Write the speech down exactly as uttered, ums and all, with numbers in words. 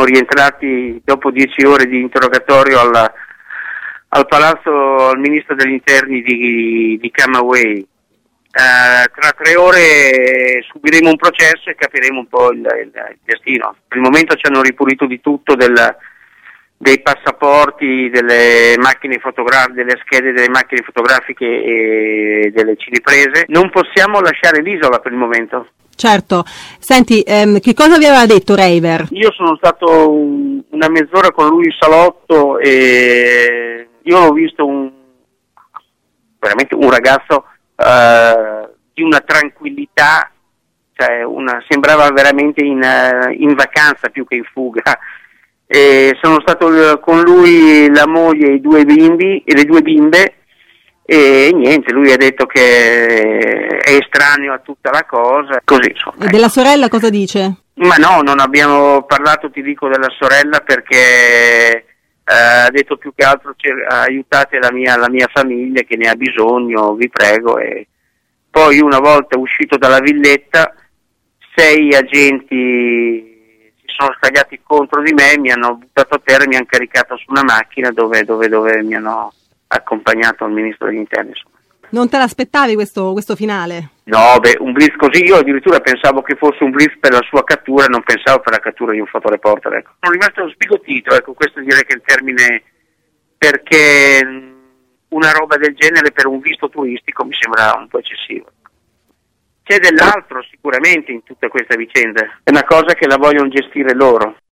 rientrati dopo dieci ore di interrogatorio al, al palazzo, al ministro degli interni di, di Camagüey. Uh, tra tre ore subiremo un processo e capiremo un po' il, il, il destino. Per il momento ci hanno ripulito di tutto, del, dei passaporti, delle macchine fotografiche, delle schede delle macchine fotografiche e delle cineprese. Non possiamo lasciare l'isola per il momento. Certo. Senti, ehm, che cosa vi aveva detto Reiver? Io sono stato un, una mezz'ora con lui in salotto e io l'ho visto un veramente un ragazzo Uh, di una tranquillità, cioè una, sembrava veramente in, uh, in vacanza più che in fuga. E sono stato con lui, la moglie e i due bimbi e le due bimbe e niente, lui ha detto che è estraneo a tutta la cosa, così insomma. E della sorella cosa dice? Ma no, non abbiamo parlato, ti dico, della sorella perché Uh, ha detto più che altro aiutate la mia, la mia famiglia che ne ha bisogno, vi prego. E poi una volta uscito dalla villetta sei agenti si sono scagliati contro di me, mi hanno buttato a terra e mi hanno caricato su una macchina dove, dove, dove mi hanno accompagnato al ministro degli interni, insomma. Non te l'aspettavi questo, questo finale? No, beh, un blitz così, io addirittura pensavo che fosse un blitz per la sua cattura, non pensavo per la cattura di un fotoreporter, ecco. Sono rimasto sbigottito, ecco, questo direi che è il termine, perché una roba del genere per un visto turistico mi sembra un po' eccessivo. C'è dell'altro sicuramente in tutta questa vicenda, è una cosa che la vogliono gestire loro.